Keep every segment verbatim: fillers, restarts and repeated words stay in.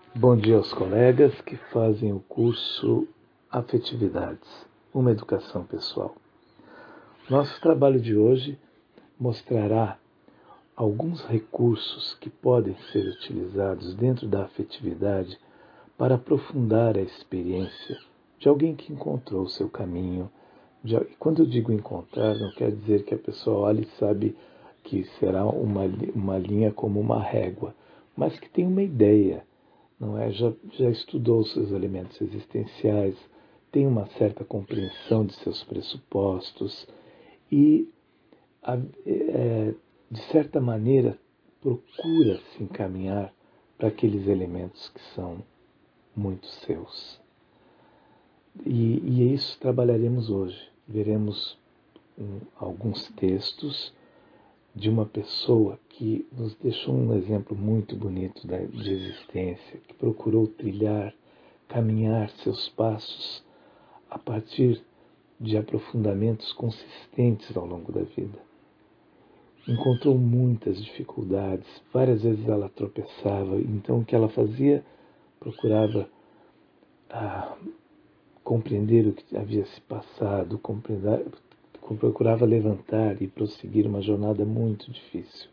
Bom dia aos colegas que fazem o curso Afetividades, uma educação pessoal. Nosso trabalho de hoje mostrará alguns recursos que podem ser utilizados dentro da afetividade para aprofundar a experiência de alguém que encontrou o seu caminho. E quando eu digo encontrar, não quer dizer que a pessoa olhe e sabe que será uma, uma linha como uma régua, mas que tem uma ideia. Não é? já, já estudou os seus elementos existenciais, tem uma certa compreensão de seus pressupostos e, é, de certa maneira, procura se encaminhar para aqueles elementos que são muito seus. E, e é isso que trabalharemos hoje. Veremos um, alguns textos de uma pessoa que nos deixou um exemplo muito bonito de existência, que procurou trilhar, caminhar seus passos a partir de aprofundamentos consistentes ao longo da vida. Encontrou muitas dificuldades, várias vezes ela tropeçava, então o que ela fazia? Procurava ah, compreender o que havia se passado, compreender, procurava levantar e prosseguir uma jornada muito difícil.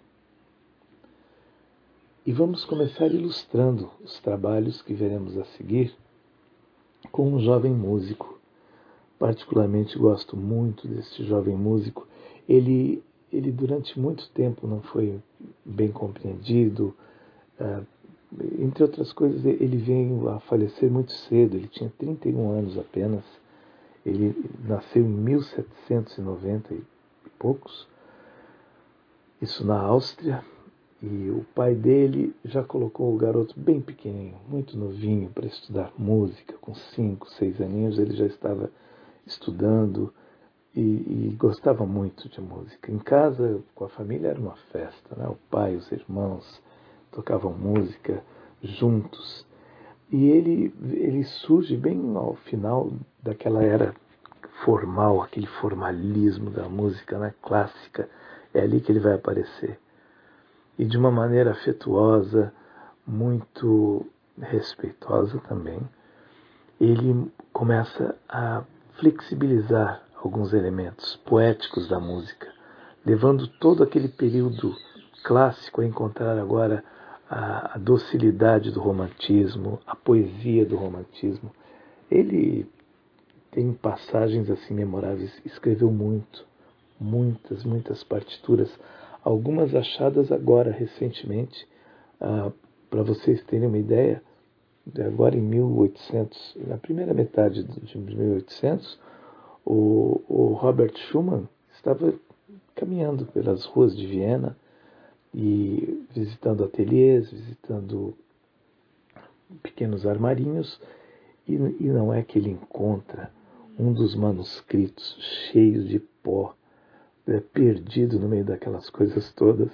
E vamos começar ilustrando os trabalhos que veremos a seguir com um jovem músico. Particularmente gosto muito desse jovem músico. Ele, ele durante muito tempo não foi bem compreendido. Uh, entre outras coisas, ele veio a falecer muito cedo. Ele tinha trinta e um anos apenas. Ele nasceu em mil setecentos e noventa e poucos. Isso na Áustria. E o pai dele já colocou o garoto bem pequenininho, muito novinho, para estudar música. Com cinco, seis aninhos ele já estava estudando e, e gostava muito de música. Em casa, com a família, era uma festa, né? O pai, os irmãos tocavam música juntos. E ele, ele surge bem ao final daquela era formal, aquele formalismo da música, né? Clássica. É ali que ele vai aparecer. E de uma maneira afetuosa, muito respeitosa também, ele começa a flexibilizar alguns elementos poéticos da música, levando todo aquele período clássico a encontrar agora a, a docilidade do romantismo, a poesia do romantismo. Ele tem passagens assim memoráveis, escreveu muito, muitas, muitas partituras, algumas achadas agora, recentemente, ah, para vocês terem uma ideia, agora em mil e oitocentos, na primeira metade de mil e oitocentos, o, o Robert Schumann estava caminhando pelas ruas de Viena e visitando ateliês, visitando pequenos armarinhos, e, e não é que ele encontra um dos manuscritos cheios de pó, é, perdido no meio daquelas coisas todas.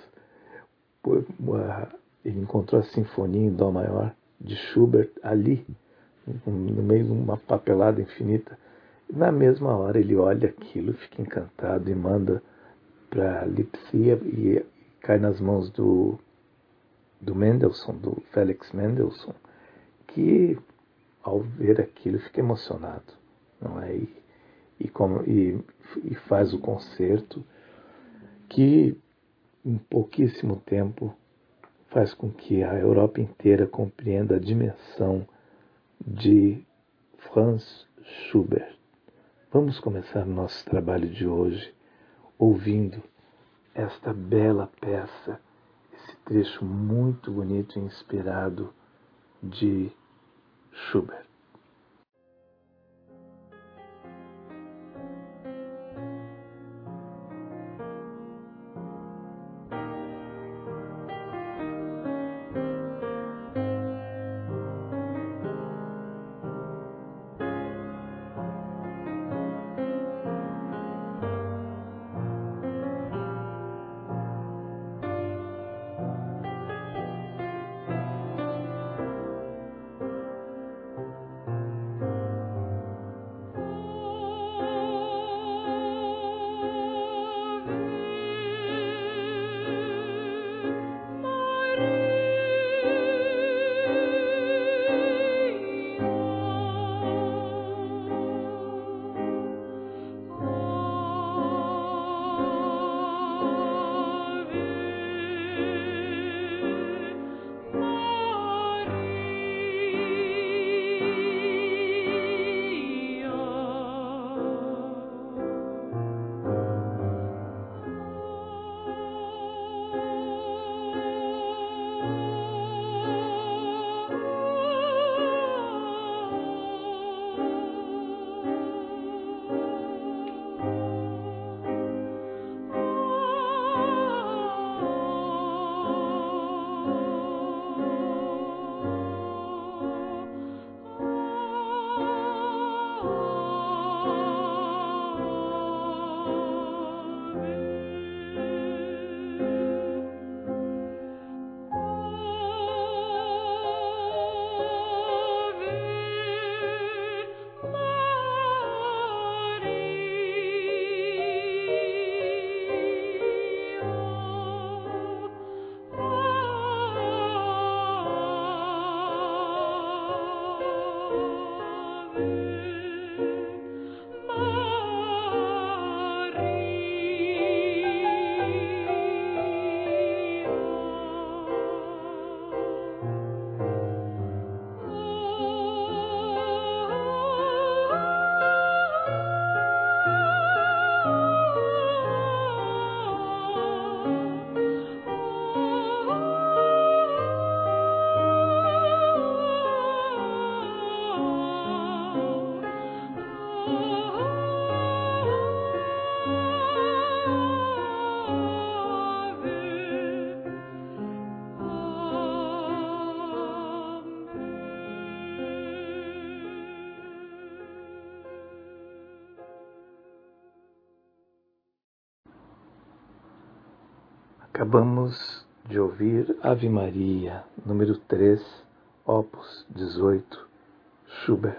Ele encontrou a Sinfonia em Dó maior de Schubert ali, no meio de uma papelada infinita. Na mesma hora ele olha aquilo, fica encantado e manda para Lipsia e cai nas mãos do, do Mendelssohn, do Felix Mendelssohn, que ao ver aquilo fica emocionado, não é? E, e, como, e, e faz o concerto que em pouquíssimo tempo faz com que a Europa inteira compreenda a dimensão de Franz Schubert. Vamos começar nosso trabalho de hoje ouvindo esta bela peça, esse trecho muito bonito e inspirado de Schubert. Acabamos de ouvir Ave Maria, número três, Opus dezoito, Schubert.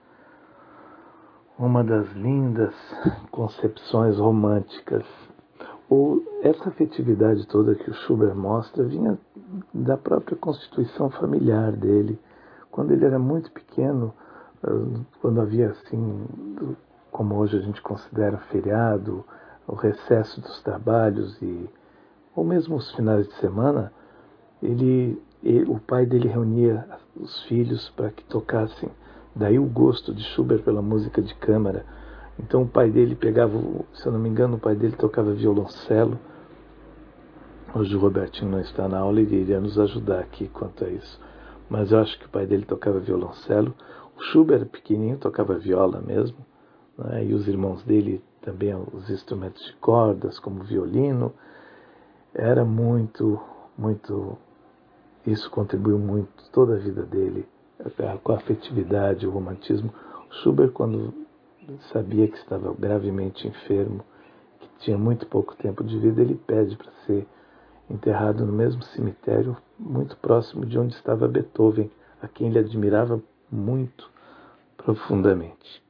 Uma das lindas concepções românticas, ou essa afetividade toda que o Schubert mostra vinha da própria constituição familiar dele. Quando ele era muito pequeno, quando havia assim, como hoje a gente considera feriado, o recesso dos trabalhos e ou mesmo os finais de semana, ele, ele, o pai dele reunia os filhos para que tocassem. Daí o gosto de Schubert pela música de câmara. Então o pai dele pegava, se eu não me engano, o pai dele tocava violoncelo. Hoje o Robertinho não está na aula e iria nos ajudar aqui quanto a isso. Mas eu acho que o pai dele tocava violoncelo. O Schubert, pequenininho, tocava viola mesmo, né? E os irmãos dele também os instrumentos de cordas, como violino. Era muito, muito... Isso contribuiu muito toda a vida dele, com a afetividade, o romantismo. O Schubert, quando sabia que estava gravemente enfermo, que tinha muito pouco tempo de vida, ele pede para ser enterrado no mesmo cemitério, muito próximo de onde estava Beethoven, a quem ele admirava muito profundamente.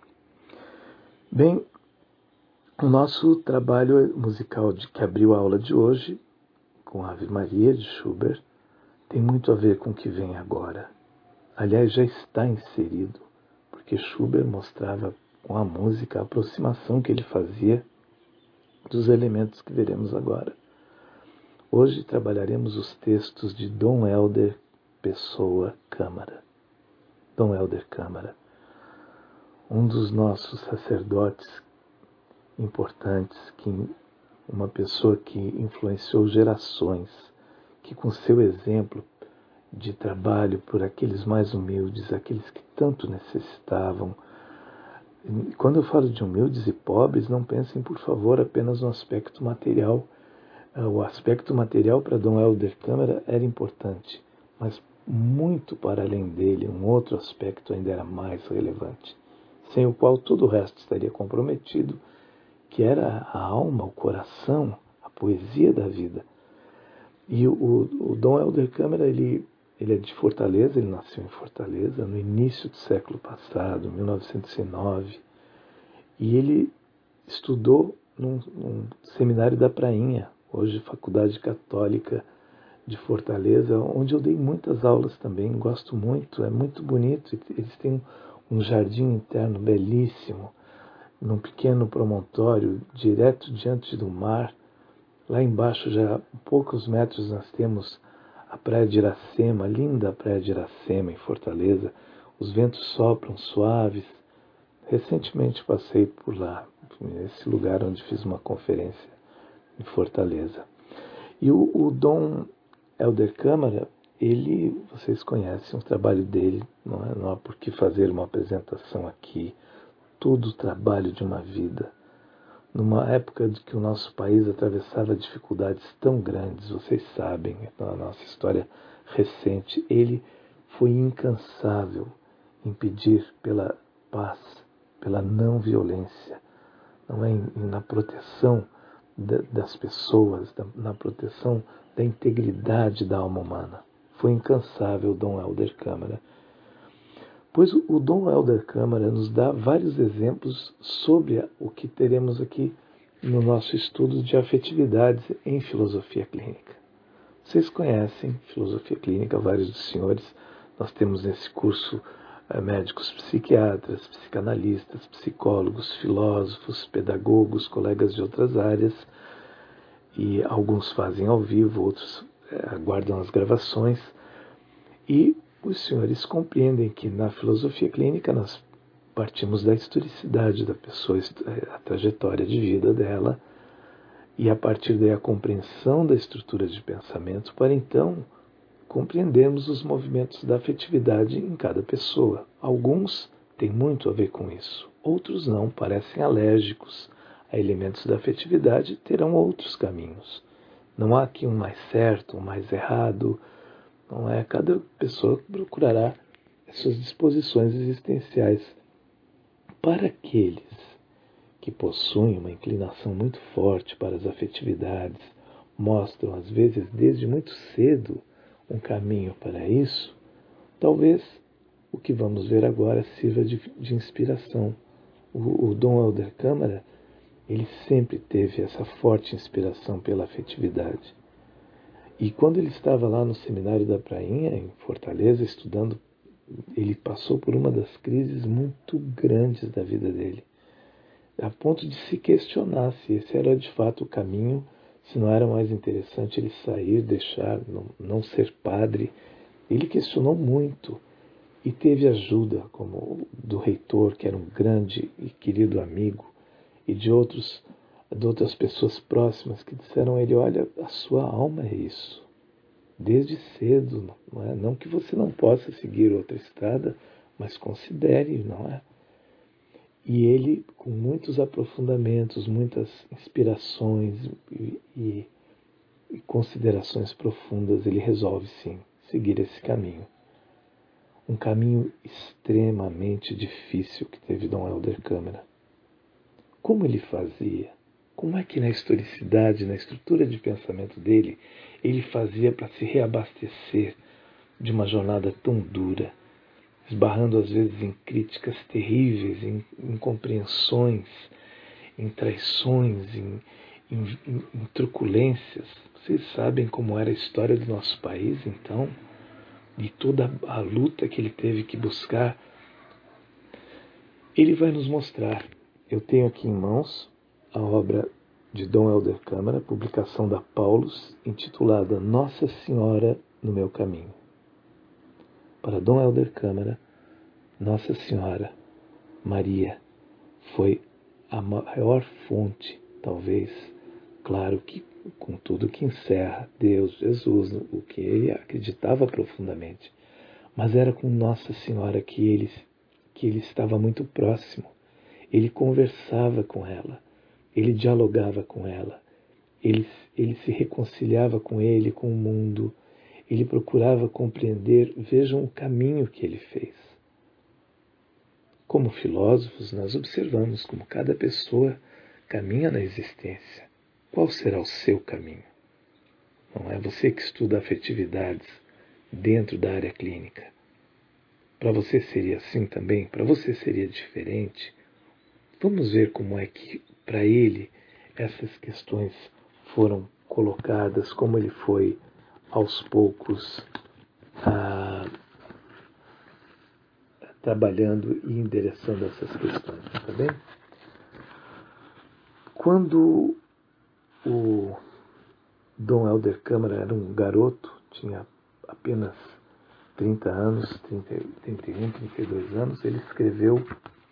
Bem, o nosso trabalho musical de, que abriu a aula de hoje, com Ave Maria, de Schubert, tem muito a ver com o que vem agora. Aliás, já está inserido, porque Schubert mostrava com a música a aproximação que ele fazia dos elementos que veremos agora. Hoje trabalharemos os textos de Dom Helder Pessoa Câmara. Dom Helder Câmara, um dos nossos sacerdotes importantes, que, uma pessoa que influenciou gerações, que com seu exemplo de trabalho por aqueles mais humildes, aqueles que tanto necessitavam. E quando eu falo de humildes e pobres, não pensem, por favor, apenas no aspecto material. O aspecto material para Dom Helder Câmara era importante, mas muito para além dele, um outro aspecto ainda era mais relevante, sem o qual todo o resto estaria comprometido, que era a alma, o coração, a poesia da vida. E o, o Dom Helder Câmara, ele, ele é de Fortaleza, ele nasceu em Fortaleza no início do século passado, mil novecentos e nove, e ele estudou num, num seminário da Prainha, hoje Faculdade Católica de Fortaleza, onde eu dei muitas aulas também, gosto muito, é muito bonito, eles têm um jardim interno belíssimo, num pequeno promontório, direto diante do mar. Lá embaixo, já a poucos metros, nós temos a Praia de Iracema, a linda Praia de Iracema, em Fortaleza. Os ventos sopram suaves. Recentemente passei por lá, nesse lugar onde fiz uma conferência em Fortaleza. E o, o Dom Helder Câmara, ele, vocês conhecem o trabalho dele, não, é, não há por que fazer uma apresentação aqui. Todo o trabalho de uma vida. Numa época de que o nosso país atravessava dificuldades tão grandes, vocês sabem, na nossa história recente, ele foi incansável em pedir pela paz, pela não violência, não é? Na proteção das pessoas, na proteção da integridade da alma humana. Foi incansável Dom Helder Câmara. Pois o Dom Helder Câmara nos dá vários exemplos sobre o que teremos aqui no nosso estudo de afetividades em filosofia clínica. Vocês conhecem filosofia clínica, vários dos senhores. Nós temos nesse curso é, médicos psiquiatras, psicanalistas, psicólogos, filósofos, pedagogos, colegas de outras áreas. E alguns fazem ao vivo, outros é, aguardam as gravações. E os senhores compreendem que na filosofia clínica nós partimos da historicidade da pessoa, a trajetória de vida dela, e a partir daí a compreensão da estrutura de pensamento, para então compreendermos os movimentos da afetividade em cada pessoa. Alguns têm muito a ver com isso, outros não, parecem alérgicos a elementos da afetividade, terão outros caminhos. Não há aqui um mais certo, um mais errado. Não é? Cada pessoa procurará as suas disposições existenciais. Para aqueles que possuem uma inclinação muito forte para as afetividades, mostram, às vezes, desde muito cedo, um caminho para isso, talvez o que vamos ver agora sirva de, de inspiração. O, o Dom Helder Câmara, ele sempre teve essa forte inspiração pela afetividade. E quando ele estava lá no Seminário da Prainha, em Fortaleza, estudando, ele passou por uma das crises muito grandes da vida dele, a ponto de se questionar se esse era de fato o caminho, se não era mais interessante ele sair, deixar, não, não ser padre. Ele questionou muito e teve ajuda como do reitor, que era um grande e querido amigo, e de, outros, de outras pessoas próximas que disseram a ele: olha, a sua alma é isso. Desde cedo, não é? Não que você não possa seguir outra estrada, mas considere, não é? E ele, com muitos aprofundamentos, muitas inspirações e, e, e considerações profundas, ele resolve sim seguir esse caminho. Um caminho extremamente difícil que teve Dom Helder Câmara. Como ele fazia? Como é que na historicidade, na estrutura de pensamento dele, ele fazia para se reabastecer de uma jornada tão dura, esbarrando às vezes em críticas terríveis, em incompreensões, em traições, em, em, em truculências? Vocês sabem como era a história do nosso país, então? E toda a luta que ele teve que buscar, ele vai nos mostrar. Eu tenho aqui em mãos a obra de Dom Helder Câmara, publicação da Paulus, intitulada Nossa Senhora no Meu Caminho. Para Dom Helder Câmara, Nossa Senhora, Maria, foi a maior fonte, talvez, claro que com tudo que encerra Deus, Jesus, o que ele acreditava profundamente, mas era com Nossa Senhora que ele, que ele estava muito próximo. Ele conversava com ela, ele dialogava com ela, ele, ele se reconciliava com ele, com o mundo, ele procurava compreender. Vejam o caminho que ele fez. Como filósofos, nós observamos como cada pessoa caminha na existência. Qual será o seu caminho? Não é você que estuda afetividades dentro da área clínica. Para você seria assim também? Para você seria diferente? Vamos ver como é que, para ele, essas questões foram colocadas, como ele foi, aos poucos, ah, trabalhando e endereçando essas questões, tá bem? Quando o Dom Helder Câmara era um garoto, tinha apenas trinta anos, trinta, trinta e um, trinta e dois anos, ele escreveu,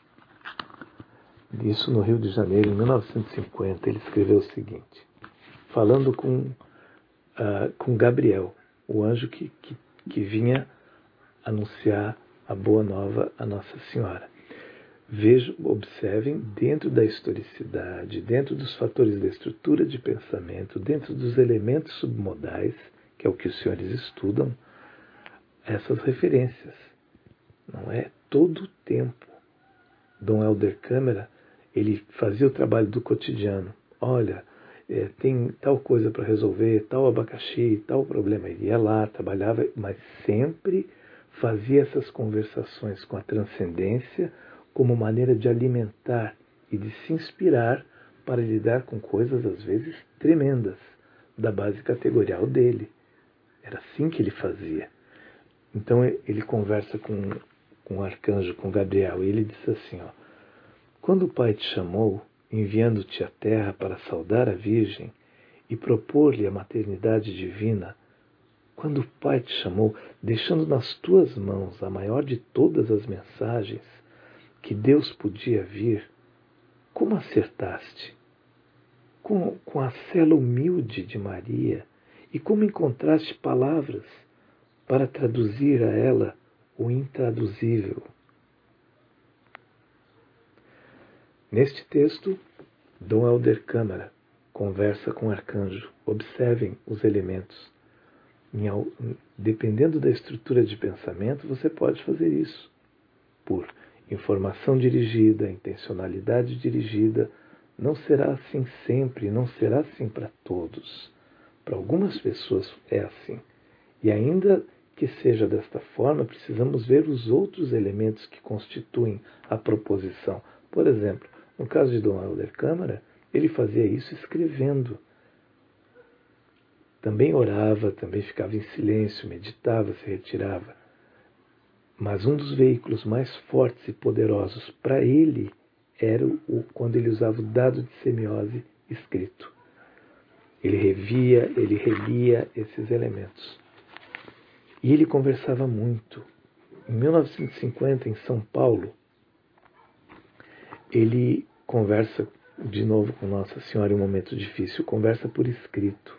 isso no Rio de Janeiro, em mil novecentos e cinquenta, ele escreveu o seguinte, falando com, uh, com Gabriel, o anjo que, que, que vinha anunciar a boa nova a Nossa Senhora. Vejam, observem, dentro da historicidade, dentro dos fatores da estrutura de pensamento, dentro dos elementos submodais, que é o que os senhores estudam, essas referências. Não é todo o tempo. Dom Helder Câmara, ele fazia o trabalho do cotidiano. Olha, é, tem tal coisa para resolver, tal abacaxi, tal problema. Ele ia lá, trabalhava, mas sempre fazia essas conversações com a transcendência como maneira de alimentar e de se inspirar para lidar com coisas, às vezes, tremendas, da base categorial dele. Era assim que ele fazia. Então ele conversa com, com o arcanjo, com Gabriel, e ele diz assim, ó, quando o Pai te chamou, enviando-te à terra para saudar a Virgem e propor-lhe a maternidade divina, quando o Pai te chamou, deixando nas tuas mãos a maior de todas as mensagens que Deus podia vir, como acertaste? Com, com a cela humilde de Maria, e como encontraste palavras para traduzir a ela o intraduzível? Neste texto, Dom Helder Câmara conversa com o arcanjo. Observem os elementos. Dependendo da estrutura de pensamento, você pode fazer isso. Por informação dirigida, intencionalidade dirigida, não será assim sempre, não será assim para todos. Para algumas pessoas é assim. E ainda que seja desta forma, precisamos ver os outros elementos que constituem a proposição. Por exemplo, no caso de Dom Helder Câmara, ele fazia isso escrevendo. Também orava, também ficava em silêncio, meditava, se retirava. Mas um dos veículos mais fortes e poderosos para ele era o, quando ele usava o dado de semiose escrito. Ele revia, ele relia esses elementos. E ele conversava muito. Em mil novecentos e cinquenta, em São Paulo, ele conversa de novo com Nossa Senhora em um momento difícil, conversa por escrito.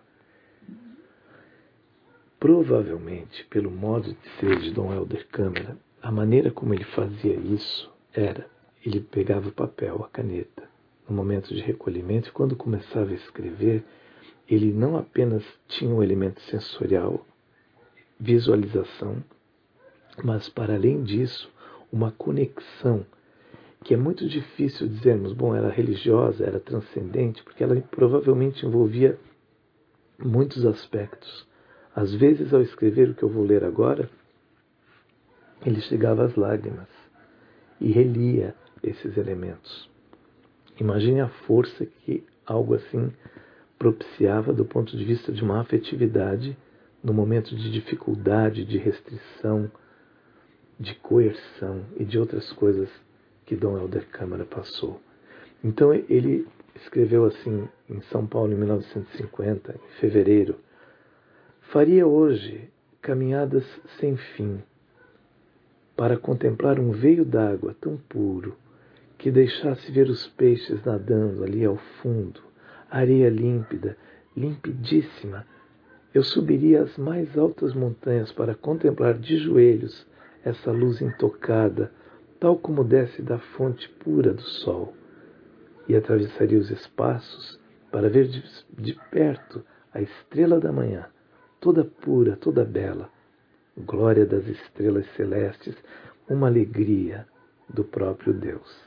Provavelmente, pelo modo de ser de Dom Helder Câmara, a maneira como ele fazia isso era, ele pegava o papel, a caneta, no momento de recolhimento, e quando começava a escrever, ele não apenas tinha um elemento sensorial, visualização, mas, para além disso, uma conexão, que é muito difícil dizermos, bom, era religiosa, era transcendente, porque ela provavelmente envolvia muitos aspectos. Às vezes, ao escrever o que eu vou ler agora, ele chegava às lágrimas e relia esses elementos. Imagine a força que algo assim propiciava do ponto de vista de uma afetividade no momento de dificuldade, de restrição, de coerção e de outras coisas que Dom Helder Câmara passou. Então ele escreveu assim em São Paulo em mil novecentos e cinquenta, em fevereiro: faria hoje caminhadas sem fim para contemplar um veio d'água tão puro que deixasse ver os peixes nadando ali ao fundo, areia límpida, limpidíssima. Eu subiria as mais altas montanhas para contemplar de joelhos essa luz intocada, tal como desce da fonte pura do sol, e atravessaria os espaços para ver de, de perto a estrela da manhã, toda pura, toda bela, glória das estrelas celestes, uma alegria do próprio Deus.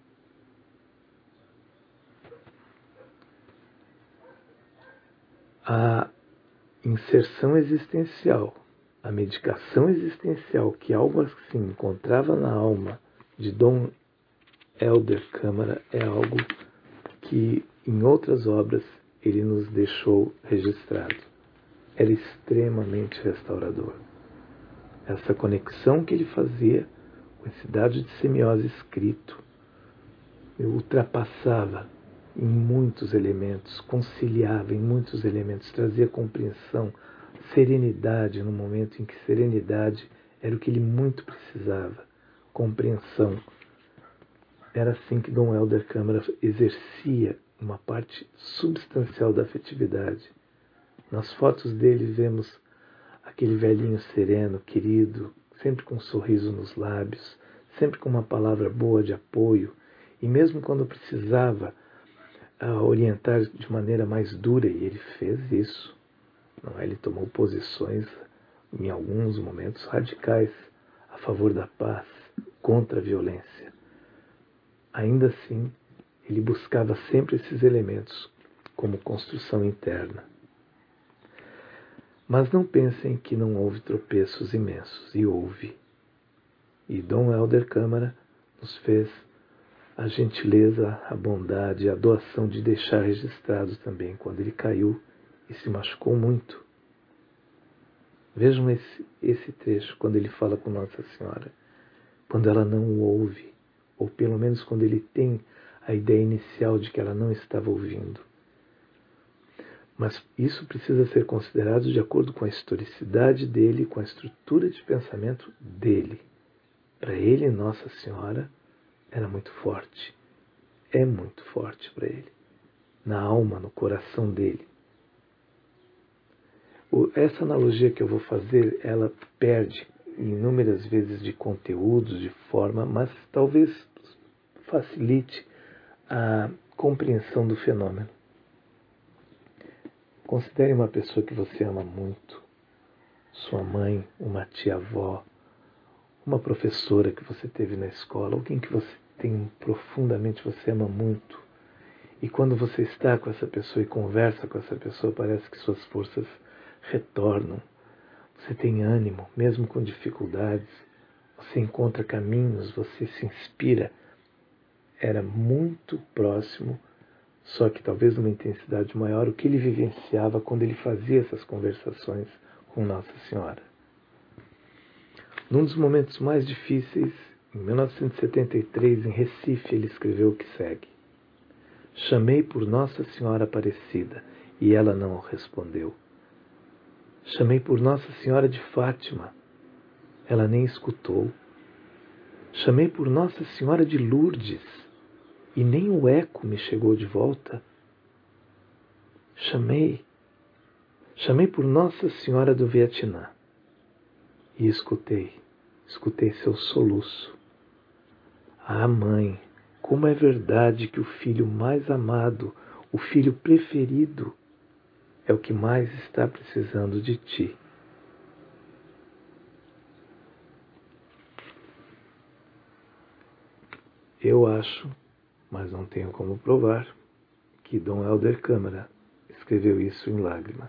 A inserção existencial, a medicação existencial que algo assim encontrava na alma de Dom Helder Câmara é algo que em outras obras ele nos deixou registrado. Era extremamente restaurador. Essa conexão que ele fazia com esse dado de semiose escrito ultrapassava em muitos elementos, conciliava em muitos elementos, trazia compreensão, serenidade no momento em que serenidade era o que ele muito precisava, compreensão. Era assim que Dom Helder Câmara exercia uma parte substancial da afetividade. Nas fotos dele vemos aquele velhinho sereno, querido, sempre com um sorriso nos lábios, sempre com uma palavra boa de apoio, e mesmo quando precisava uh, orientar de maneira mais dura, e ele fez isso, não é? Ele tomou posições, em alguns momentos, radicais, a favor da paz, contra a violência. Ainda assim, ele buscava sempre esses elementos como construção interna. Mas não pensem que não houve tropeços imensos, e houve. E Dom Helder Câmara nos fez a gentileza, a bondade, a doação de deixar registrado também quando ele caiu e se machucou muito. Vejam esse, esse trecho quando ele fala com Nossa Senhora, quando ela não o ouve, ou pelo menos quando ele tem a ideia inicial de que ela não estava ouvindo. Mas isso precisa ser considerado de acordo com a historicidade dele, com a estrutura de pensamento dele. Para ele, Nossa Senhora era muito forte. É muito forte para ele. Na alma, no coração dele. Essa analogia que eu vou fazer, ela perde inúmeras vezes de conteúdos, de forma, mas talvez facilite a compreensão do fenômeno. Considere uma pessoa que você ama muito, sua mãe, uma tia-avó, uma professora que você teve na escola, alguém que você tem profundamente, você ama muito, E quando você está com essa pessoa e conversa com essa pessoa, parece que suas forças retornam. Você tem ânimo, mesmo com dificuldades. Você encontra caminhos, você se inspira. Era muito próximo, só que talvez numa intensidade maior, o que ele vivenciava quando ele fazia essas conversações com Nossa Senhora. Num dos momentos mais difíceis, em mil novecentos e setenta e três, em Recife, ele escreveu o que segue. Chamei por Nossa Senhora Aparecida e ela não respondeu. Chamei por Nossa Senhora de Fátima, ela nem escutou. Chamei por Nossa Senhora de Lourdes e nem o eco me chegou de volta. Chamei, chamei por Nossa Senhora do Vietnã e escutei, escutei seu soluço. Ah, mãe, como é verdade que o filho mais amado, o filho preferido, é o que mais está precisando de ti. Eu acho, mas não tenho como provar, que Dom Helder Câmara escreveu isso em lágrimas.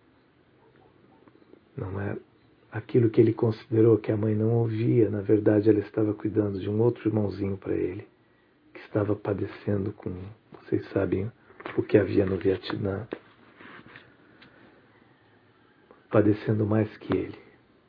Não é aquilo que ele considerou que a mãe não ouvia, na verdade ela estava cuidando de um outro irmãozinho para ele, que estava padecendo com, vocês sabem, o que havia no Vietnã, padecendo mais que ele.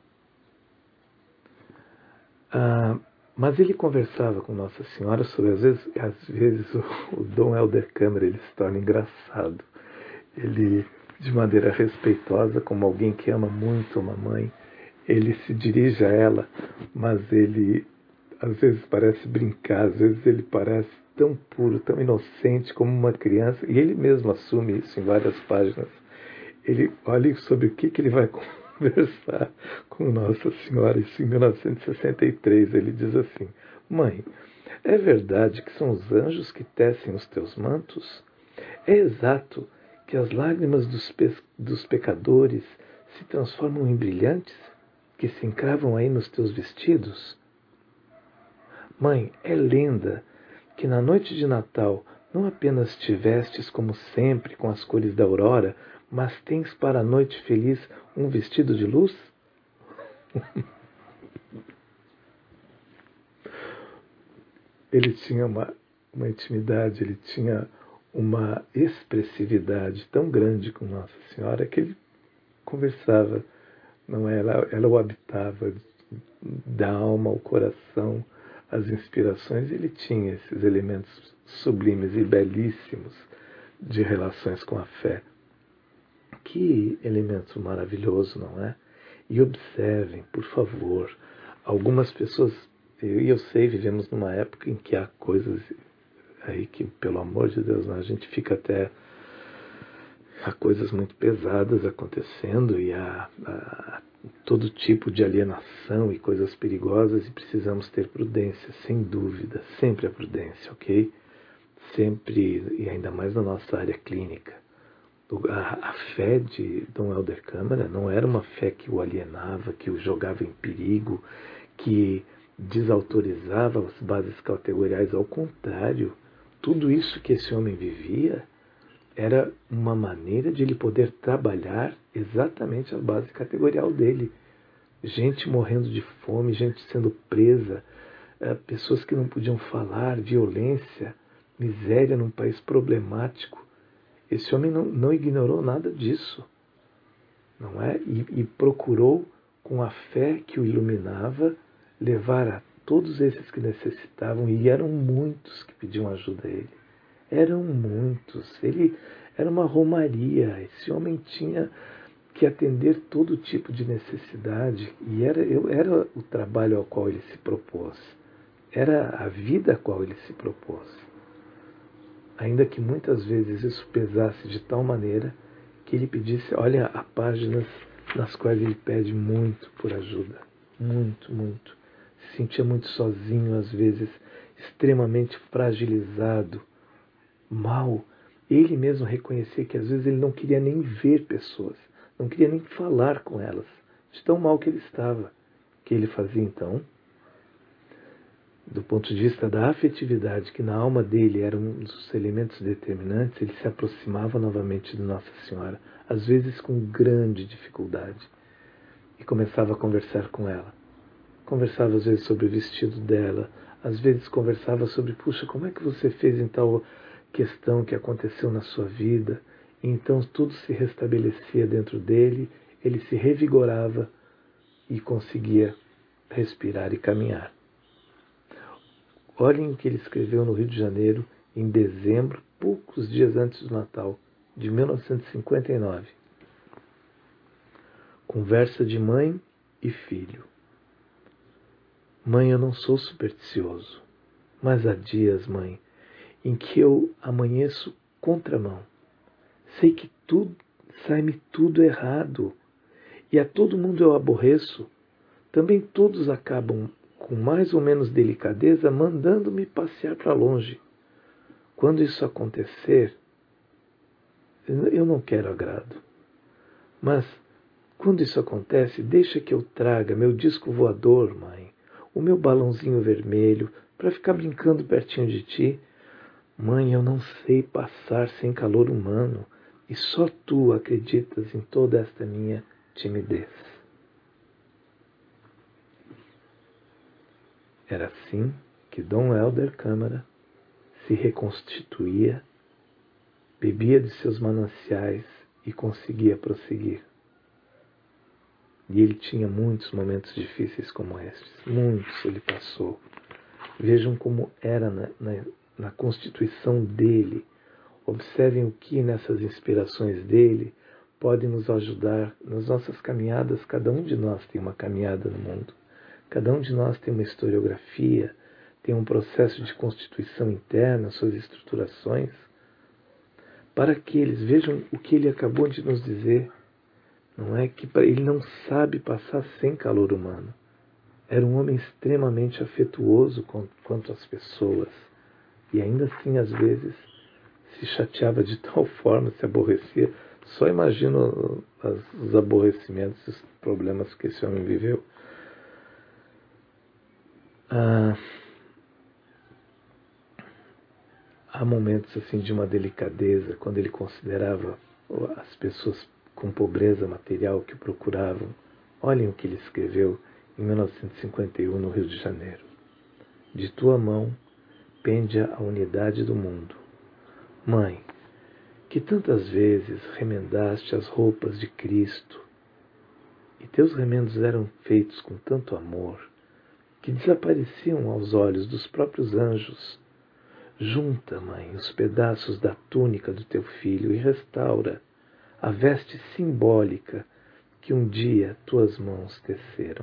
Ah, mas ele conversava com Nossa Senhora sobre, às vezes, às vezes o, o Dom Helder Câmara, ele se torna engraçado. Ele, de maneira respeitosa, como alguém que ama muito uma mãe, ele se dirige a ela, mas ele às vezes parece brincar, às vezes ele parece tão puro, tão inocente como uma criança, e ele mesmo assume isso em várias páginas. Ele olha sobre o que, que ele vai conversar com Nossa Senhora. Isso em mil novecentos e sessenta e três, ele diz assim: Mãe, é verdade que são os anjos que tecem os teus mantos? É exato que as lágrimas dos, pe dos pecadores se transformam em brilhantes, que se encravam aí nos teus vestidos? Mãe, é lenda que na noite de Natal não apenas te vestes como sempre com as cores da aurora, mas tens para a noite feliz um vestido de luz? Ele tinha uma, uma intimidade, ele tinha uma expressividade tão grande com Nossa Senhora que ele conversava, não é? ela, ela o habitava da alma ao coração, as inspirações. Ele tinha esses elementos sublimes e belíssimos de relações com a fé. Que elemento maravilhoso, não é? E observem, por favor, algumas pessoas, e eu, eu sei, vivemos numa época em que há coisas aí que, pelo amor de Deus, né, a gente fica até... Há coisas muito pesadas acontecendo e há, há todo tipo de alienação e coisas perigosas, e precisamos ter prudência, sem dúvida, sempre a prudência, ok? Sempre, e ainda mais na nossa área clínica. A, a fé de Dom Helder Câmara não era uma fé que o alienava, que o jogava em perigo, que desautorizava as bases categoriais. Ao contrário, tudo isso que esse homem vivia era uma maneira de ele poder trabalhar exatamente a base categorial dele. Gente morrendo de fome, gente sendo presa, pessoas que não podiam falar, violência, miséria num país problemático. Esse homem não, não ignorou nada disso, não é? E, e procurou, com a fé que o iluminava, levar a todos esses que necessitavam, e eram muitos que pediam ajuda a ele. Eram muitos. Ele era uma romaria. Esse homem tinha que atender todo tipo de necessidade, e era, era o trabalho ao qual ele se propôs. Era a vida a qual ele se propôs. Ainda que muitas vezes isso pesasse de tal maneira que ele pedisse, olha, há páginas nas quais ele pede muito por ajuda. Muito, muito. Se sentia muito sozinho, às vezes extremamente fragilizado, mal. Ele mesmo reconhecia que às vezes ele não queria nem ver pessoas, não queria nem falar com elas, de tão mal que ele estava. O que ele fazia então? do ponto de vista da afetividade, que na alma dele era um dos elementos determinantes, ele se aproximava novamente de Nossa Senhora, às vezes com grande dificuldade, e começava a conversar com ela. Conversava às vezes sobre o vestido dela, às vezes conversava sobre, puxa, como é que você fez em tal questão que aconteceu na sua vida? E então tudo se restabelecia dentro dele, ele se revigorava e conseguia respirar e caminhar. Olhem o que ele escreveu no Rio de Janeiro, em dezembro, poucos dias antes do Natal, de mil novecentos e cinquenta e nove. Conversa de mãe e filho. Mãe, eu não sou supersticioso, mas há dias, mãe, em que eu amanheço contramão. Sei que tudo sai-me tudo errado, e a todo mundo eu aborreço. Também todos acabam, com mais ou menos delicadeza, mandando-me passear para longe. Quando isso acontecer, eu não quero agrado. Mas, quando isso acontece, deixa que eu traga meu disco voador, mãe, o meu balãozinho vermelho, para ficar brincando pertinho de ti. Mãe, eu não sei passar sem calor humano, e só tu acreditas em toda esta minha timidez. Era assim que Dom Helder Câmara se reconstituía, bebia de seus mananciais e conseguia prosseguir. E ele tinha muitos momentos difíceis como estes. Muitos ele passou. Vejam como era na, na, na constituição dele. Observem o que nessas inspirações dele pode nos ajudar nas nossas caminhadas. Cada um de nós tem uma caminhada no mundo. Cada um de nós tem uma historiografia, tem um processo de constituição interna, suas estruturações. Para que eles vejam o que ele acabou de nos dizer. Não é que ele não sabe passar sem calor humano. Era um homem extremamente afetuoso quanto às pessoas. E ainda assim, às vezes, se chateava de tal forma, se aborrecia. Só imagino os aborrecimentos, os problemas que esse homem viveu. Ah, há momentos assim de uma delicadeza, quando ele considerava as pessoas com pobreza material que o procuravam. Olhem o que ele escreveu em mil novecentos e cinquenta e um no Rio de Janeiro. De tua mão pende a unidade do mundo. Mãe, que tantas vezes remendaste as roupas de Cristo, e teus remendos eram feitos com tanto amor, que desapareciam aos olhos dos próprios anjos. Junta, mãe, os pedaços da túnica do teu filho e restaura a veste simbólica que um dia tuas mãos teceram.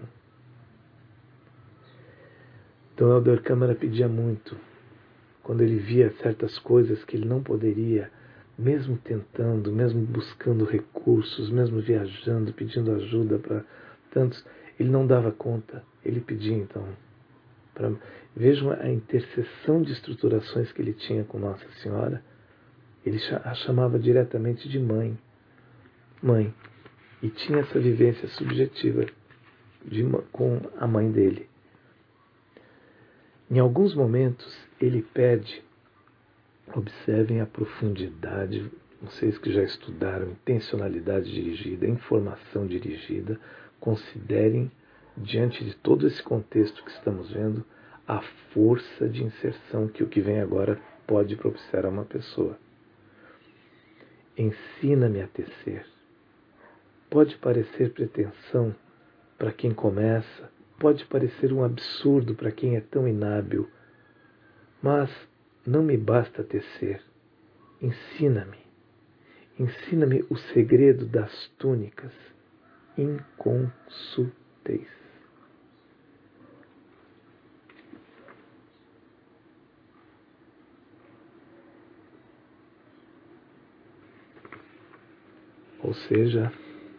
Dom Helder Câmara pedia muito, quando ele via certas coisas que ele não poderia, mesmo tentando, mesmo buscando recursos, mesmo viajando, pedindo ajuda para tantos, ele não dava conta, ele pedia então. Pra, vejam a interseção de estruturações que ele tinha com Nossa Senhora. Ele a chamava diretamente de mãe. Mãe. E tinha essa vivência subjetiva de, com a mãe dele. Em alguns momentos, ele pede, observem a profundidade, vocês que já estudaram intencionalidade dirigida, informação dirigida, considerem, diante de todo esse contexto que estamos vendo, a força de inserção que o que vem agora pode propiciar a uma pessoa. Ensina-me a tecer. Pode parecer pretensão para quem começa, pode parecer um absurdo para quem é tão inábil, mas não me basta tecer. Ensina-me. Ensina-me o segredo das túnicas inconsúteis. Ou seja,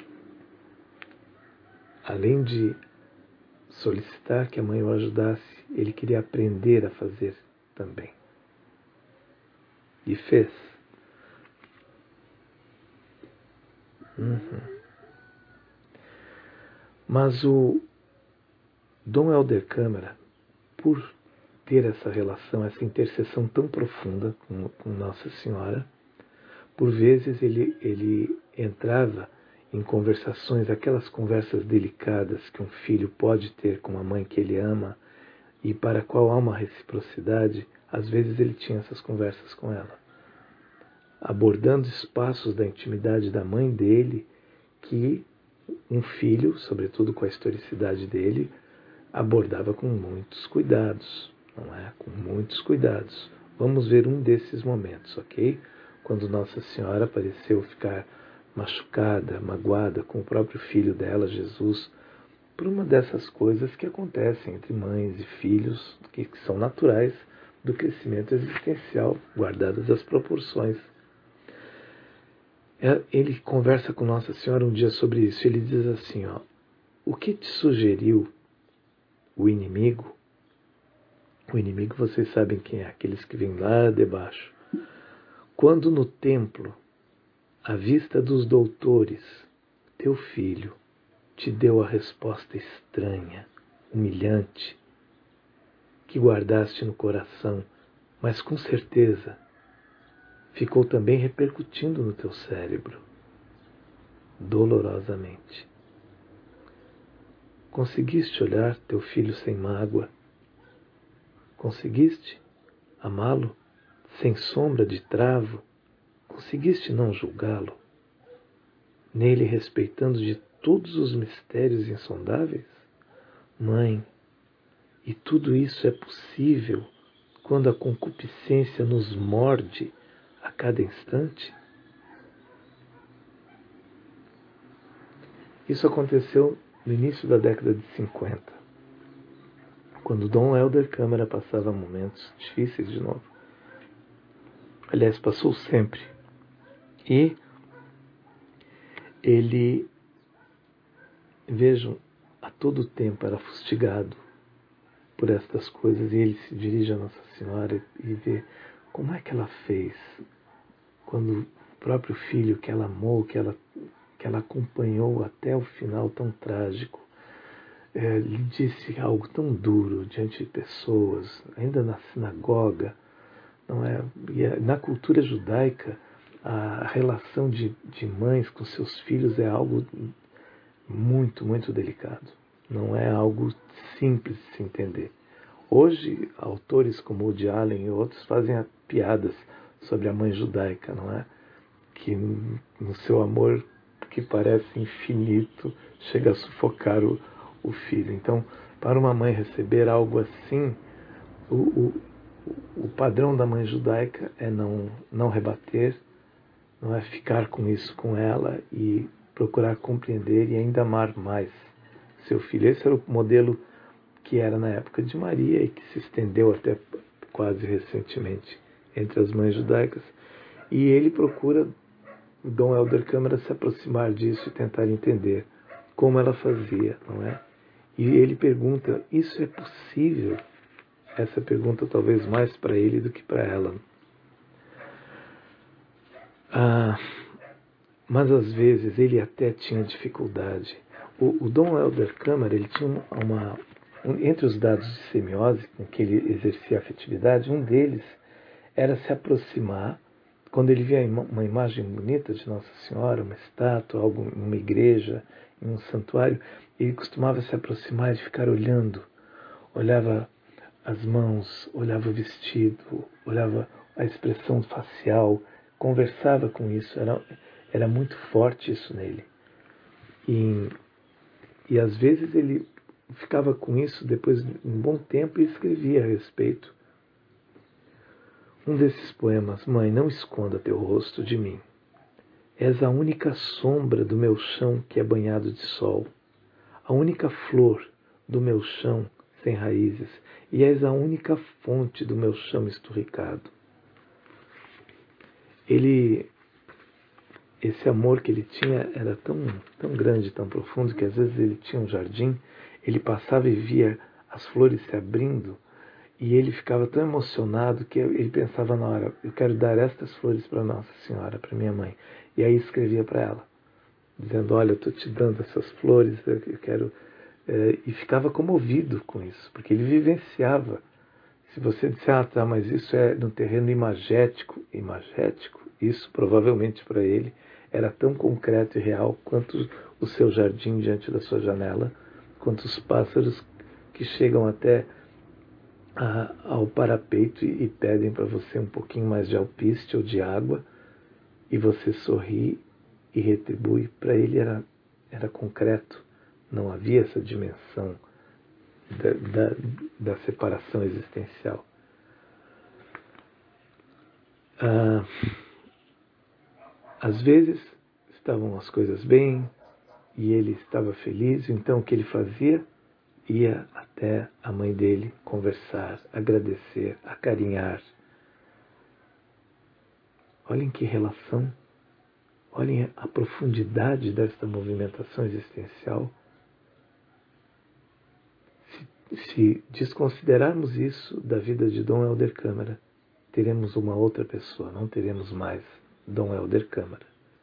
além de solicitar que a mãe o ajudasse, ele queria aprender a fazer também. E fez. Uhum. Mas o Dom Helder Câmara, por ter essa relação, essa intercessão tão profunda com, com Nossa Senhora. Por vezes ele, ele entrava em conversações, aquelas conversas delicadas que um filho pode ter com uma mãe que ele ama e para a qual há uma reciprocidade. Às vezes ele tinha essas conversas com ela, abordando espaços da intimidade da mãe dele que um filho, sobretudo com a historicidade dele, abordava com muitos cuidados, não é? Com muitos cuidados. Vamos ver um desses momentos, ok? Quando Nossa Senhora pareceu ficar machucada, magoada com o próprio filho dela, Jesus, por uma dessas coisas que acontecem entre mães e filhos, que, que são naturais do crescimento existencial, guardadas as proporções. Ele conversa com Nossa Senhora um dia sobre isso. Ele diz assim, ó, o que te sugeriu o inimigo? O inimigo, vocês sabem quem é, aqueles que vêm lá de baixo. Quando no templo, à vista dos doutores, teu filho te deu a resposta estranha, humilhante, que guardaste no coração, mas com certeza ficou também repercutindo no teu cérebro, dolorosamente. Conseguiste olhar teu filho sem mágoa? Conseguiste amá-lo sem sombra de travo? Conseguiste não julgá-lo? Nele respeitando de todos os mistérios insondáveis? Mãe, e tudo isso é possível quando a concupiscência nos morde a cada instante? Isso aconteceu no início da década de cinquenta, quando Dom Helder Câmara passava momentos difíceis de novo. Aliás, passou sempre. E ele, vejam, a todo tempo era fustigado por estas coisas, e ele se dirige a Nossa Senhora e vê como é que ela fez, quando o próprio filho que ela amou, que ela, que ela acompanhou até o final tão trágico, é, lhe disse algo tão duro diante de pessoas, ainda na sinagoga, não é? E na cultura judaica, a relação de, de mães com seus filhos é algo muito, muito delicado. Não é algo simples de se entender. Hoje, autores como Woody Allen e outros fazem piadas sobre a mãe judaica, não é? Que no seu amor, que parece infinito, chega a sufocar o, o filho. Então, para uma mãe receber algo assim, o, o, o padrão da mãe judaica é não, não rebater, não é ficar com isso com ela e procurar compreender e ainda amar mais seu filho. Esse era o modelo que era na época de Maria e que se estendeu até quase recentemente entre as mães judaicas. E ele procura, o Dom Helder Câmara, se aproximar disso e tentar entender como ela fazia, não é? E ele pergunta, isso é possível? Essa pergunta talvez mais para ele do que para ela. Ah, mas às vezes ele até tinha dificuldade. O, o Dom Helder Câmara, ele tinha uma, uma um, entre os dados de semiose com que ele exercia a afetividade, um deles era se aproximar, quando ele via uma imagem bonita de Nossa Senhora, uma estátua, algo, uma igreja, em um santuário, ele costumava se aproximar e ficar olhando, olhava as mãos, olhava o vestido, olhava a expressão facial, conversava com isso, era, era muito forte isso nele. E, e às vezes ele ficava com isso depois de um bom tempo e escrevia a respeito. Um desses poemas, Mãe, não esconda teu rosto de mim. És a única sombra do meu chão que é banhado de sol, a única flor do meu chão sem raízes, e és a única fonte do meu chão esturricado. Ele, esse amor que ele tinha era tão, tão grande, tão profundo, que às vezes ele tinha um jardim, ele passava e via as flores se abrindo, e ele ficava tão emocionado que ele pensava na hora, eu quero dar estas flores para Nossa Senhora, para minha mãe. E aí escrevia para ela, dizendo, olha, eu estou te dando essas flores, eu quero... É, e ficava comovido com isso, porque ele vivenciava Se você disser, ah, tá, mas isso é no terreno imagético, imagético, isso provavelmente para ele era tão concreto e real quanto o seu jardim diante da sua janela, quanto os pássaros que chegam até a, ao parapeito e, e pedem para você um pouquinho mais de alpiste ou de água, e você sorri e retribui. Para ele era, era concreto, não havia essa dimensão Da, da, da separação existencial. Ah, às vezes estavam as coisas bem e ele estava feliz, então o que ele fazia? Ia até a mãe dele conversar, agradecer, acarinhar. Olhem que relação, olhem a profundidade desta movimentação existencial. Se desconsiderarmos isso da vida de Dom Helder Câmara, teremos uma outra pessoa, não teremos mais Dom Helder Câmara.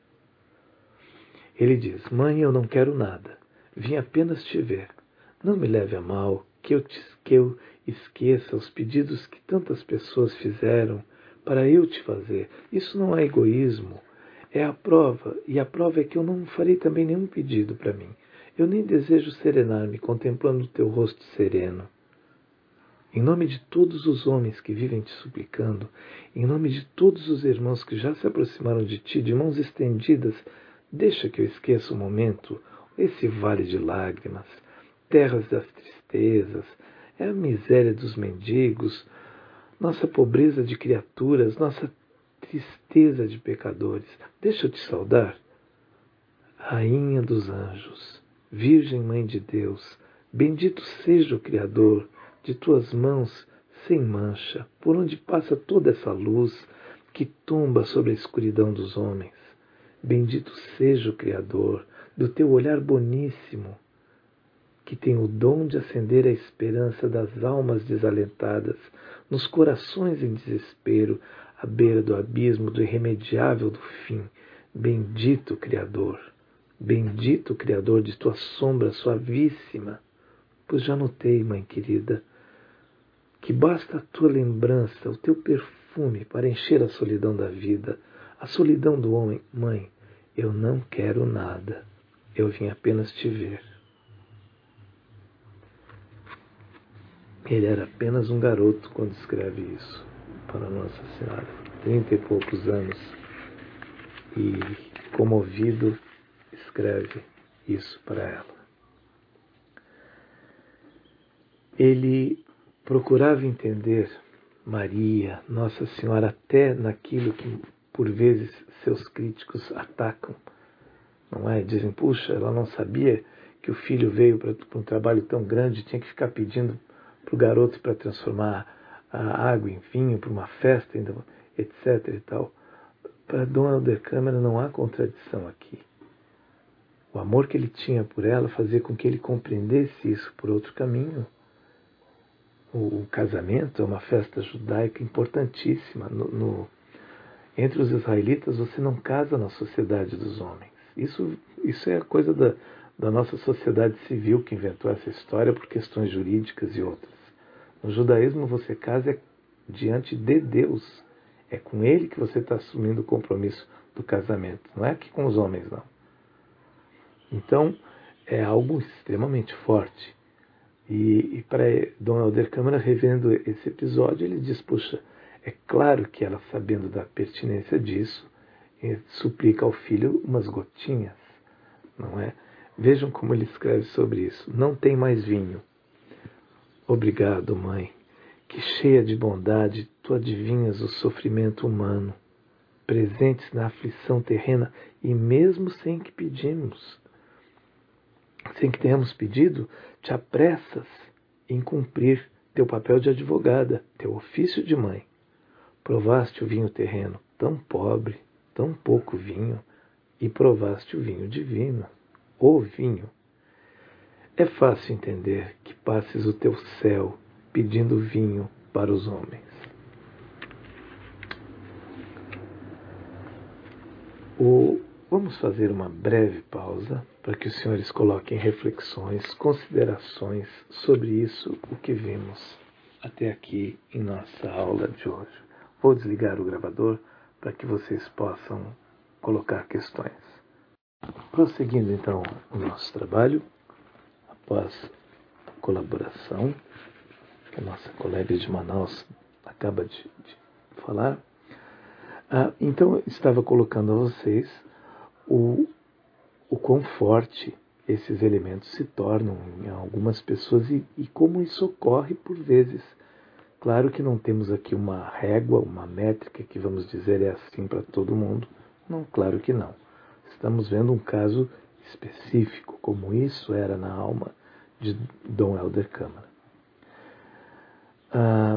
Ele diz: mãe, eu não quero nada, vim apenas te ver. Não me leve a mal, que eu, te, que eu esqueça os pedidos que tantas pessoas fizeram para eu te fazer. Isso não é egoísmo, é a prova, e a prova é que eu não farei também nenhum pedido para mim. Eu nem desejo serenar-me contemplando o teu rosto sereno. Em nome de todos os homens que vivem te suplicando, em nome de todos os irmãos que já se aproximaram de ti de mãos estendidas, deixa que eu esqueça o momento, esse vale de lágrimas, terras das tristezas, é a miséria dos mendigos, nossa pobreza de criaturas, nossa tristeza de pecadores. Deixa eu te saudar. Rainha dos anjos, Virgem Mãe de Deus, bendito seja o Criador, de tuas mãos sem mancha, por onde passa toda essa luz que tomba sobre a escuridão dos homens. Bendito seja o Criador, do teu olhar boníssimo, que tem o dom de acender a esperança das almas desalentadas, nos corações em desespero, à beira do abismo do irremediável do fim. Bendito Criador, bendito Criador de tua sombra suavíssima, pois já notei, mãe querida, que basta a tua lembrança, o teu perfume para encher a solidão da vida, a solidão do homem. Mãe, eu não quero nada, eu vim apenas te ver. Ele era apenas um garoto quando escreve isso para Nossa Senhora, trinta e poucos anos, e comovido escreve isso para ela. Ele procurava entender Maria, Nossa Senhora, até naquilo que por vezes seus críticos atacam, não é? Dizem, puxa, ela não sabia que o filho veio para um trabalho tão grande, tinha que ficar pedindo para o garoto para transformar a água em vinho, para uma festa, etc e tal. Para Dom Helder Câmara não há contradição aqui. O amor que ele tinha por ela fazia com que ele compreendesse isso por outro caminho. O casamento é uma festa judaica importantíssima. No, no, entre os israelitas, você não casa na sociedade dos homens. Isso, isso é coisa da, da nossa sociedade civil que inventou essa história por questões jurídicas e outras. No judaísmo, você casa diante de Deus. É com Ele que você está assumindo o compromisso do casamento. Não é aqui com os homens, não. Então, é algo extremamente forte. E, e para Dom Helder Câmara, revendo esse episódio, ele diz, puxa, é claro que ela, sabendo da pertinência disso, suplica ao filho umas gotinhas, não é? Vejam como ele escreve sobre isso. Não tem mais vinho. Obrigado, mãe, que cheia de bondade tu adivinhas o sofrimento humano, presentes na aflição terrena e mesmo sem que pedimos, sem que tenhamos pedido, te apressas em cumprir teu papel de advogada, teu ofício de mãe. Provaste o vinho terreno tão pobre, tão pouco vinho, e provaste o vinho divino, o vinho. É fácil entender que passes o teu céu pedindo vinho para os homens. O, vamos fazer uma breve pausa para que os senhores coloquem reflexões, considerações sobre isso, o que vimos até aqui em nossa aula de hoje. Vou desligar o gravador para que vocês possam colocar questões. Prosseguindo então o nosso trabalho, após a colaboração que a nossa colega de Manaus acaba de, de falar, ah, então estava colocando a vocês o, o quão forte esses elementos se tornam em algumas pessoas e, e como isso ocorre por vezes. Claro que não temos aqui uma régua, uma métrica que vamos dizer é assim para todo mundo. Não, claro que não. Estamos vendo um caso específico, como isso era na alma de Dom Helder Câmara. Ah,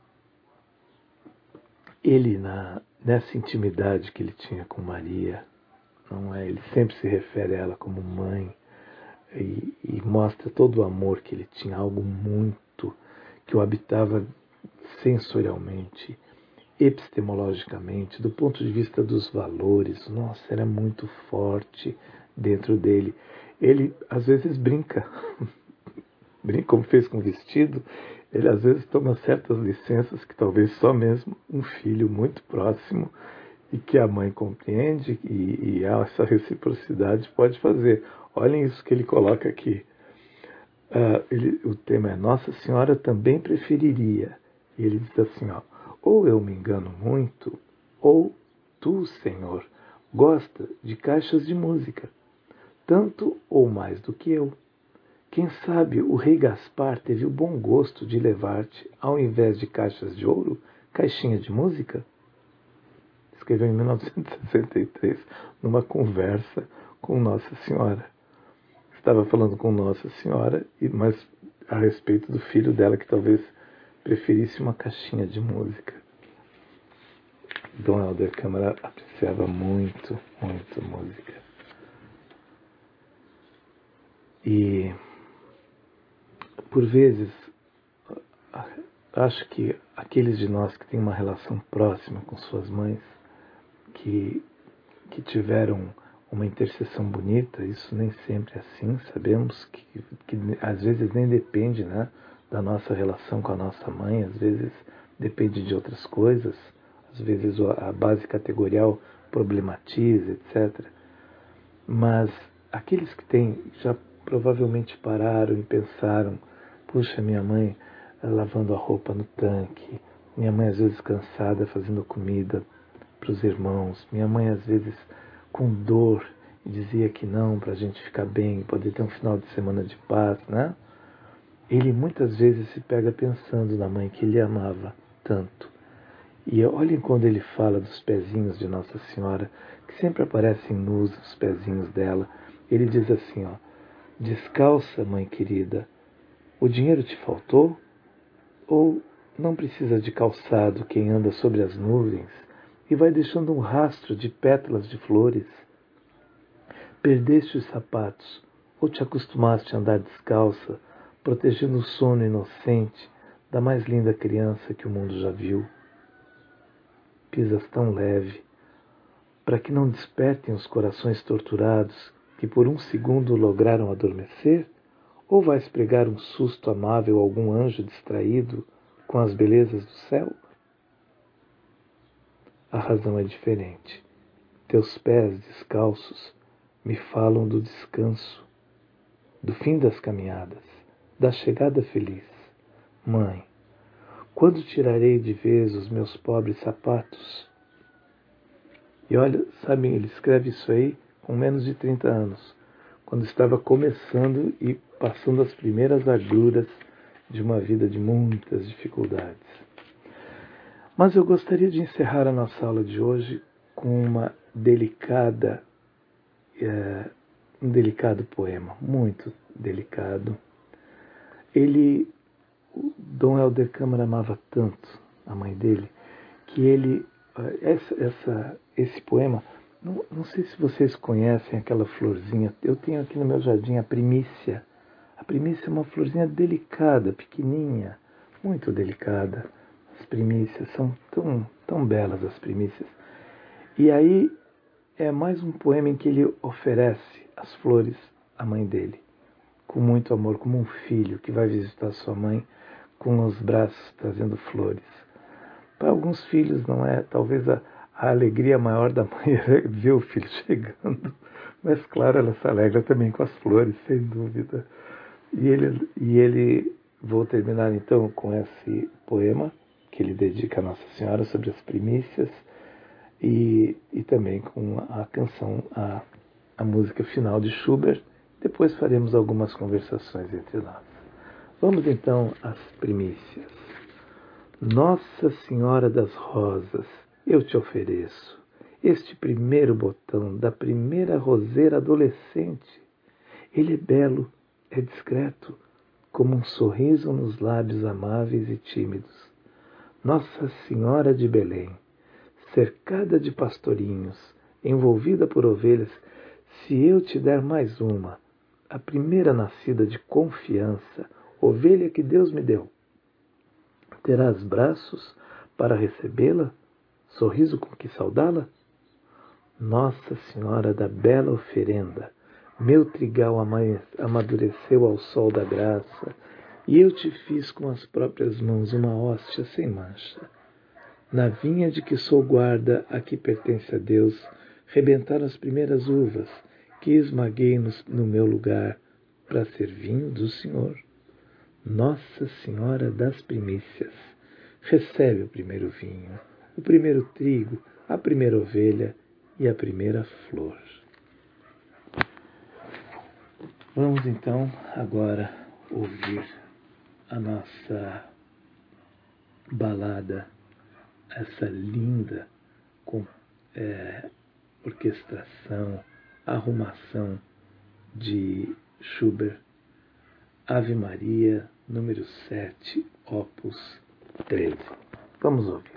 ele, na, nessa intimidade que ele tinha com Maria, não é? Ele sempre se refere a ela como mãe e, e mostra todo o amor que ele tinha, algo muito que o habitava sensorialmente, epistemologicamente, do ponto de vista dos valores. Nossa, era muito forte dentro dele. Ele às vezes brinca, brinca como fez com o vestido. Ele às vezes toma certas licenças que talvez só mesmo um filho muito próximo e que a mãe compreende e, e essa reciprocidade pode fazer. Olhem isso que ele coloca aqui. Uh, ele, o tema é Nossa Senhora também preferiria. E ele diz assim, ó, ou eu me engano muito, ou tu, Senhor, gosta de caixas de música, tanto ou mais do que eu. Quem sabe o rei Gaspar teve o bom gosto de levar-te, ao invés de caixas de ouro, caixinha de música? Escreveu em mil novecentos e sessenta e três, numa conversa com Nossa Senhora. Estava falando com Nossa Senhora, mas a respeito do filho dela, que talvez preferisse uma caixinha de música. Dom Helder Câmara apreciava muito, muito música. E, por vezes, acho que aqueles de nós que têm uma relação próxima com suas mães, que, que tiveram uma intercessão bonita, isso nem sempre é assim, sabemos que, que às vezes nem depende, né, da nossa relação com a nossa mãe, às vezes depende de outras coisas, às vezes a base categorial problematiza, etcétera. Mas aqueles que têm, já provavelmente pararam e pensaram, puxa, minha mãe lavando a roupa no tanque, minha mãe às vezes cansada fazendo comida para os irmãos, minha mãe às vezes com dor e dizia que não para a gente ficar bem, poder ter um final de semana de paz, né? Ele muitas vezes se pega pensando na mãe que ele amava tanto. E olhem quando ele fala dos pezinhos de Nossa Senhora, que sempre aparecem nus os pezinhos dela. Ele diz assim, ó, descalça, mãe querida, o dinheiro te faltou? Ou não precisa de calçado quem anda sobre as nuvens e vai deixando um rastro de pétalas de flores? Perdeste os sapatos, ou te acostumaste a andar descalça, protegendo o sono inocente da mais linda criança que o mundo já viu? Pisas tão leve, para que não despertem os corações torturados que por um segundo lograram adormecer? Ou vais pregar um susto amável a algum anjo distraído com as belezas do céu? A razão é diferente. Teus pés descalços me falam do descanso, do fim das caminhadas, da chegada feliz. Mãe, quando tirarei de vez os meus pobres sapatos? E olha, sabem, ele escreve isso aí com menos de trinta anos, quando estava começando e passando as primeiras agruras de uma vida de muitas dificuldades. Mas eu gostaria de encerrar a nossa aula de hoje com uma delicada, é, um delicado poema, muito delicado. Ele, o Dom Helder Câmara amava tanto a mãe dele, que ele, essa, essa, esse poema, não, não sei se vocês conhecem aquela florzinha, eu tenho aqui no meu jardim a primícia. A primícia é uma florzinha delicada, pequenininha, muito delicada. As primícias são tão, tão belas, as primícias. E aí é mais um poema em que ele oferece as flores à mãe dele, com muito amor, como um filho que vai visitar sua mãe, com os braços trazendo flores. Para alguns filhos não é, talvez a, a alegria maior da mãe é ver o filho chegando, mas claro, ela se alegra também com as flores, sem dúvida. E ele, e ele, vou terminar então com esse poema que ele dedica a Nossa Senhora sobre as primícias e, e também com a canção, a, a música final de Schubert. Depois faremos algumas conversações entre nós. Vamos então às primícias. Nossa Senhora das Rosas, eu te ofereço este primeiro botão da primeira roseira adolescente. Ele é belo, é discreto, como um sorriso nos lábios amáveis e tímidos. Nossa Senhora de Belém, cercada de pastorinhos, envolvida por ovelhas, se eu te der mais uma, a primeira nascida de confiança, ovelha que Deus me deu, terás braços para recebê-la, sorriso com que saudá-la? Nossa Senhora da bela oferenda, meu trigal amadureceu ao sol da graça, e eu te fiz com as próprias mãos uma hóstia sem mancha. Na vinha de que sou guarda, a que pertence a Deus, rebentaram as primeiras uvas, que esmaguei no, no meu lugar, para ser vinho do Senhor. Nossa Senhora das primícias, recebe o primeiro vinho, o primeiro trigo, a primeira ovelha e a primeira flor. Vamos então agora ouvir a nossa balada, essa linda com, é, orquestração, arrumação de Schubert, Ave Maria, número sete, opus treze. Vamos ouvir.